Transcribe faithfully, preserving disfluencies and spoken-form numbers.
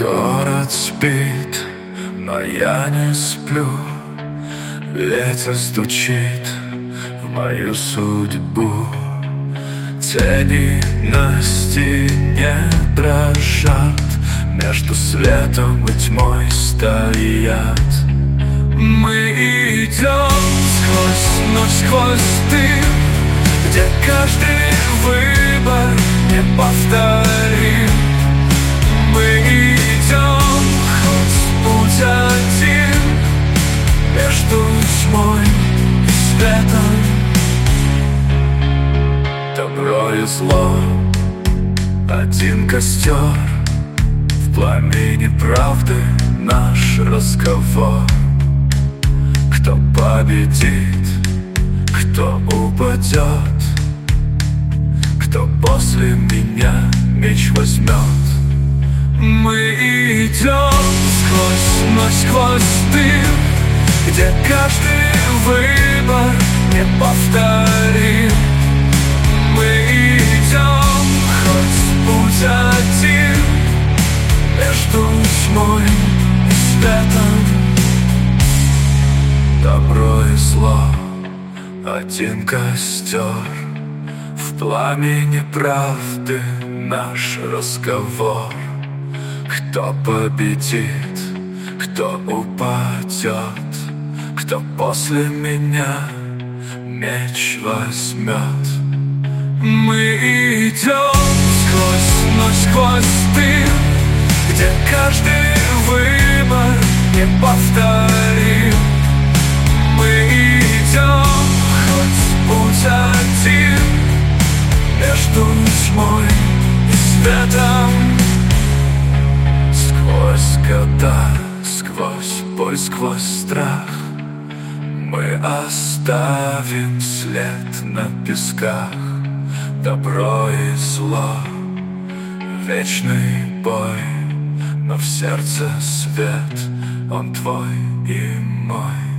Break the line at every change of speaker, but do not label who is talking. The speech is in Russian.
Город спит, но я не сплю. Ветер стучит в мою судьбу. Тени на стене дрожат, между светом и тьмой стоят. Мы идем сквозь ночь, сквозь дым, где каждый выбор неповторим. Мы идем, хоть путь один, между тьмой и светом. Добро и зло, один костер, в пламени правды наш разговор. Кто победит, кто упадет, кто после меня меч возьмет. Мы идем сквозь ночь, сквозь дым, где каждый выбор неповторим. Мы идем, хоть путь один, между тьмой и светом. Добро и зло, один костер, в пламени правды наш разговор. Кто победит, кто упадет, кто после меня меч возьмет. Мы идем сквозь ночь, сквозь дым, где каждый выбор неповторим. Мы идем, хоть путь один, между тьмой и светом. Сквозь года, сквозь боль, сквозь страх мы оставим след на песках. Добро и зло, вечный бой, но в сердце свет, он твой и мой.